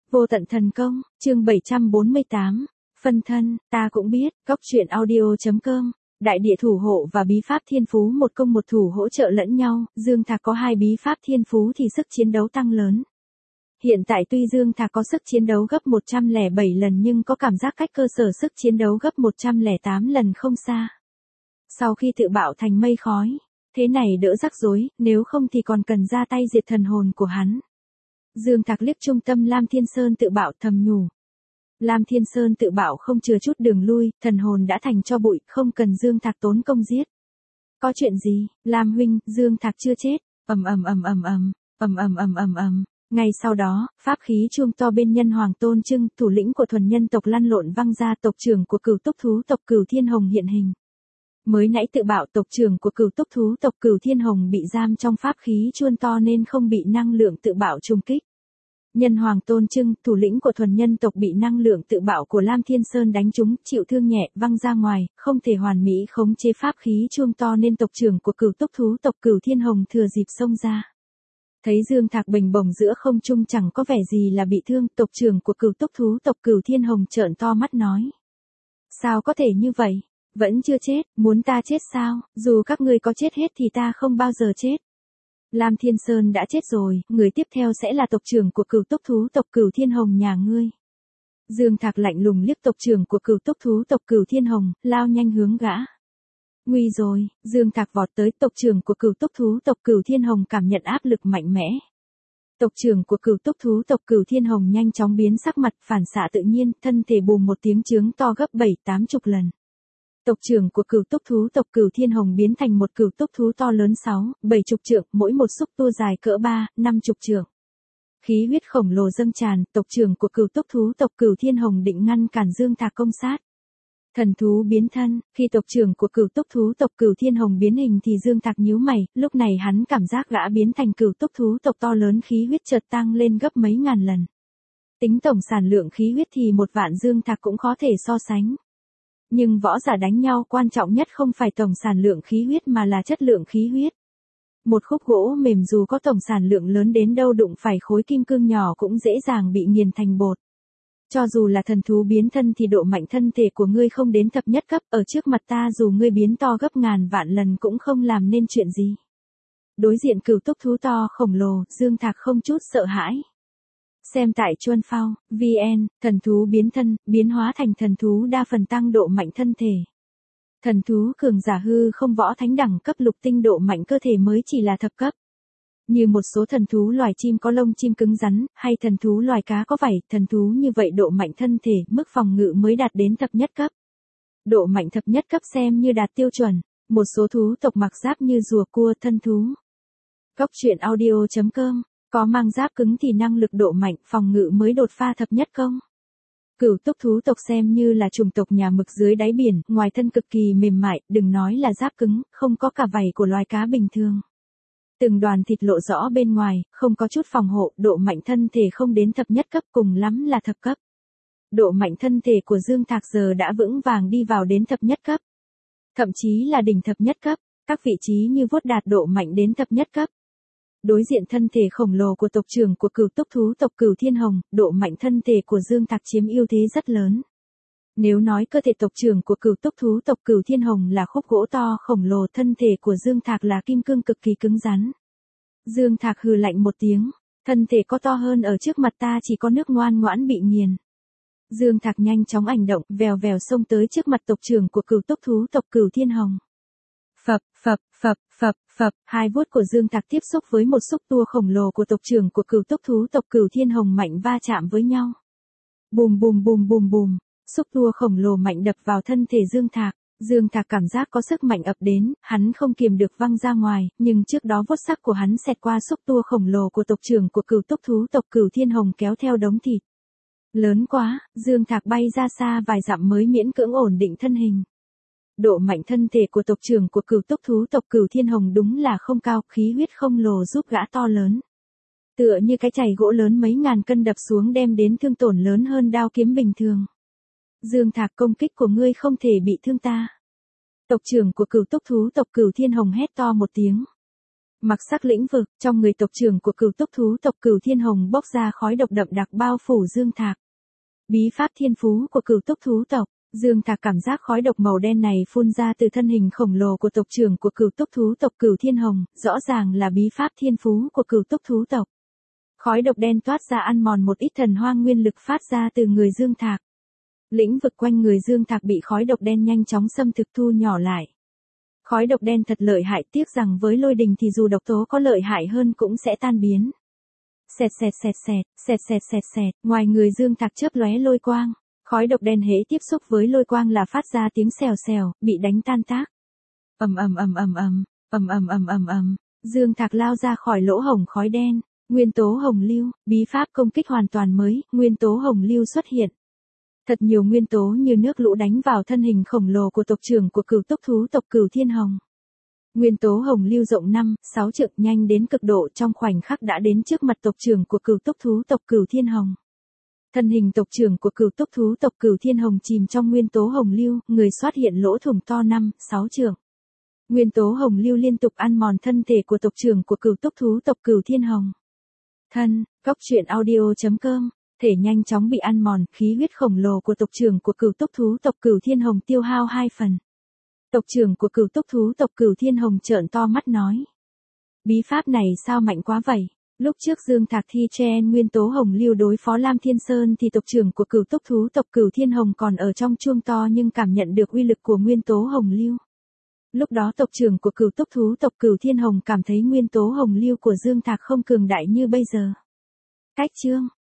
Vô tận thần công, chương 748, phân thân, ta cũng biết, góc truyện audio.com, đại địa thủ hộ và bí pháp thiên phú một công một thủ hỗ trợ lẫn nhau, Dương Thạc có hai bí pháp thiên phú thì sức chiến đấu tăng lớn. Hiện tại tuy Dương Thạc có sức chiến đấu gấp 107 lần nhưng có cảm giác cách cơ sở sức chiến đấu gấp 108 lần không xa. Sau khi tự bạo thành mây khói, thế này đỡ rắc rối, nếu không thì còn cần ra tay diệt thần hồn của hắn. Dương Thạc liếc trung tâm Lam Thiên Sơn tự bạo thầm nhủ. Lam Thiên Sơn tự bạo không chừa chút đường lui, thần hồn đã thành cho bụi, không cần Dương Thạc tốn công giết. Có chuyện gì, Lam huynh, Dương Thạc chưa chết, Ngay sau đó, pháp khí chuông to bên Nhân Hoàng Tôn Trưng, thủ lĩnh của thuần nhân tộc lăn lộn văng ra, tộc trưởng của Cửu Túc thú tộc Cửu Thiên Hồng hiện hình. Mới nãy tự bạo tộc trưởng của Cửu Túc thú tộc Cửu Thiên Hồng bị giam trong pháp khí chuông to nên không bị năng lượng tự bạo trùng kích. Nhân Hoàng Tôn Trưng, thủ lĩnh của thuần nhân tộc bị năng lượng tự bạo của Lam Thiên Sơn đánh trúng, chịu thương nhẹ, văng ra ngoài, không thể hoàn mỹ khống chế pháp khí chuông to nên tộc trưởng của Cửu Túc thú tộc Cửu Thiên Hồng thừa dịp xông ra. Thấy Dương Thạc bình bổng giữa không trung chẳng có vẻ gì là bị thương, tộc trưởng của Cửu Túc thú tộc Cửu Thiên Hồng trợn to mắt nói. Sao có thể như vậy? Vẫn chưa chết, muốn ta chết sao? Dù các ngươi có chết hết thì ta không bao giờ chết. Lam Thiên Sơn đã chết rồi, người tiếp theo sẽ là tộc trưởng của Cửu Túc thú tộc Cửu Thiên Hồng nhà ngươi. Dương Thạc lạnh lùng liếc tộc trưởng của Cửu Túc thú tộc Cửu Thiên Hồng, lao nhanh hướng gã. Nguy rồi, Dương Thạc vọt tới tộc trưởng của Cửu Túc thú tộc Cửu Thiên Hồng cảm nhận áp lực mạnh mẽ. Tộc trưởng của Cửu Túc thú tộc Cửu Thiên Hồng nhanh chóng biến sắc mặt, phản xạ tự nhiên, thân thể bùm một tiếng chướng to gấp 7-80 lần. Tộc trưởng của Cửu Túc thú tộc Cửu Thiên Hồng biến thành một cửu túc thú to lớn 6-70 trượng, mỗi một xúc tua dài cỡ 3-50 trượng. Khí huyết khổng lồ dâng tràn, tộc trưởng của Cửu Túc thú tộc Cửu Thiên Hồng định ngăn cản Dương Thạc công sát. Thần thú biến thân, khi tộc trưởng của Cửu Túc thú tộc Cửu Thiên Hồng biến hình thì Dương Thạc nhíu mày, lúc này hắn cảm giác gã biến thành cửu túc thú tộc to lớn khí huyết chợt tăng lên gấp mấy ngàn lần. Tính tổng sản lượng khí huyết thì 1.000.000 Dương Thạc cũng có thể so sánh. Nhưng võ giả đánh nhau quan trọng nhất không phải tổng sản lượng khí huyết mà là chất lượng khí huyết. Một khúc gỗ mềm dù có tổng sản lượng lớn đến đâu đụng phải khối kim cương nhỏ cũng dễ dàng bị nghiền thành bột. Cho dù là thần thú biến thân thì độ mạnh thân thể của ngươi không đến thập nhất cấp, ở trước mặt ta dù ngươi biến to gấp ngàn vạn lần cũng không làm nên chuyện gì. Đối diện Cửu Túc thú to khổng lồ, Dương Thạc không chút sợ hãi. Xem tại Chuân Phao, VN, thần thú biến thân, biến hóa thành thần thú đa phần tăng độ mạnh thân thể. Thần thú cường giả hư không võ thánh đẳng cấp lục tinh độ mạnh cơ thể mới chỉ là thập cấp. Như một số thần thú loài chim có lông chim cứng rắn, hay thần thú loài cá có vảy, thần thú như vậy độ mạnh thân thể, mức phòng ngự mới đạt đến thập nhất cấp. Độ mạnh thập nhất cấp xem như đạt tiêu chuẩn, một số thú tộc mặc giáp như rùa cua thân thú. Góc truyện audio.com, có mang giáp cứng thì năng lực độ mạnh phòng ngự mới đột phá thập nhất công. Cửu Túc thú tộc xem như là chủng tộc nhà mực dưới đáy biển, ngoài thân cực kỳ mềm mại, đừng nói là giáp cứng, không có cả vảy của loài cá bình thường. Từng đoàn thịt lộ rõ bên ngoài, không có chút phòng hộ, độ mạnh thân thể không đến thập nhất cấp, cùng lắm là thập cấp. Độ mạnh thân thể của Dương Thạc giờ đã vững vàng đi vào đến thập nhất cấp. Thậm chí là đỉnh thập nhất cấp, các vị trí như vuốt đạt độ mạnh đến thập nhất cấp. Đối diện thân thể khổng lồ của tộc trưởng của Cửu Túc thú tộc Cửu Thiên Hồng, độ mạnh thân thể của Dương Thạc chiếm ưu thế rất lớn. Nếu nói cơ thể tộc trưởng của Cửu Túc thú tộc Cửu Thiên Hồng là khúc gỗ to khổng lồ, thân thể của Dương Thạc là kim cương cực kỳ cứng rắn. Dương Thạc hừ lạnh một tiếng, thân thể có to hơn ở trước mặt ta chỉ có nước ngoan ngoãn bị nghiền. Dương Thạc nhanh chóng hành động, vèo vèo xông tới trước mặt tộc trưởng của Cửu Túc thú tộc Cửu Thiên Hồng. Phập, phập, phập, phập, phập, hai vuốt của Dương Thạc tiếp xúc với một xúc tua khổng lồ của tộc trưởng của Cửu Túc thú tộc Cửu Thiên Hồng mạnh va chạm với nhau. Bùm bùm bùm bùm bùm, xúc tua khổng lồ mạnh đập vào thân thể Dương Thạc. Dương Thạc cảm giác có sức mạnh ập đến, hắn không kiềm được văng ra ngoài, nhưng trước đó vuốt sắc của hắn xẹt qua xúc tua khổng lồ của tộc trưởng của Cửu Túc thú tộc Cửu Thiên Hồng kéo theo đống thịt. Lớn quá, Dương Thạc bay ra xa vài dặm mới miễn cưỡng ổn định thân hình. Độ mạnh thân thể của tộc trưởng của Cửu Túc thú tộc Cửu Thiên Hồng đúng là không cao, khí huyết không lồ giúp gã to lớn. Tựa như cái chày gỗ lớn mấy ngàn cân đập xuống đem đến thương tổn lớn hơn đao kiếm bình thường. Dương Thạc, công kích của ngươi không thể bị thương ta. Tộc trưởng của Cửu Túc thú tộc Cửu Thiên Hồng hét to một tiếng. Mặc sắc lĩnh vực, trong người tộc trưởng của Cửu Túc thú tộc Cửu Thiên Hồng bốc ra khói độc đậm đặc bao phủ Dương Thạc. Bí pháp thiên phú của Cửu Túc thú tộc. Dương Thạc cảm giác khói độc màu đen này phun ra từ thân hình khổng lồ của tộc trưởng của Cửu Túc thú tộc Cửu Thiên Hồng, rõ ràng là bí pháp thiên phú của Cửu Túc thú tộc. Khói độc đen toát ra ăn mòn một ít thần hoang nguyên lực phát ra từ người Dương Thạc. Lĩnh vực quanh người Dương Thạc bị khói độc đen nhanh chóng xâm thực thu nhỏ lại. Khói độc đen thật lợi hại, tiếc rằng với lôi đình thì dù độc tố có lợi hại hơn cũng sẽ tan biến. Xẹt xẹt xẹt xẹt, xẹt xẹt xẹt xẹt, ngoài người Dương Thạc chớp lóe lôi quang. Khói độc đen hễ tiếp xúc với lôi quang là phát ra tiếng xèo xèo, bị đánh tan tác. Ầm ầm ầm ầm ầm, ầm ầm ầm ầm ầm. Dương Thạc lao ra khỏi lỗ hổng khói đen. Nguyên tố hồng lưu, bí pháp công kích hoàn toàn mới, nguyên tố hồng lưu xuất hiện. Thật nhiều nguyên tố như nước lũ đánh vào thân hình khổng lồ của tộc trưởng của Cửu Túc thú tộc Cửu Thiên Hồng. Nguyên tố hồng lưu rộng 5-6 trượng nhanh đến cực độ, trong khoảnh khắc đã đến trước mặt tộc trưởng của Cửu Túc thú tộc Cửu Thiên Hồng. Thân hình tộc trưởng của Cửu Túc thú tộc Cửu Thiên Hồng chìm trong nguyên tố hồng lưu, người xuất hiện lỗ thủng to 5-6 trượng. Nguyên tố hồng lưu liên tục ăn mòn thân thể của tộc trưởng của Cửu Túc thú tộc Cửu Thiên Hồng. Thân, góc truyện audio.com, thể nhanh chóng bị ăn mòn, khí huyết khổng lồ của tộc trưởng của Cửu Túc thú tộc Cửu Thiên Hồng tiêu hao 2 phần. Tộc trưởng của Cửu Túc thú tộc Cửu Thiên Hồng trợn to mắt nói: bí pháp này sao mạnh quá vậy? Lúc trước Dương Thạc thi chen nguyên tố hồng lưu đối phó Lam Thiên Sơn thì tộc trưởng của Cửu Túc thú tộc Cửu Thiên Hồng còn ở trong chuông to nhưng cảm nhận được uy lực của nguyên tố hồng lưu. Lúc đó tộc trưởng của Cửu Túc thú tộc Cửu Thiên Hồng cảm thấy nguyên tố hồng lưu của Dương Thạc không cường đại như bây giờ. Cách chương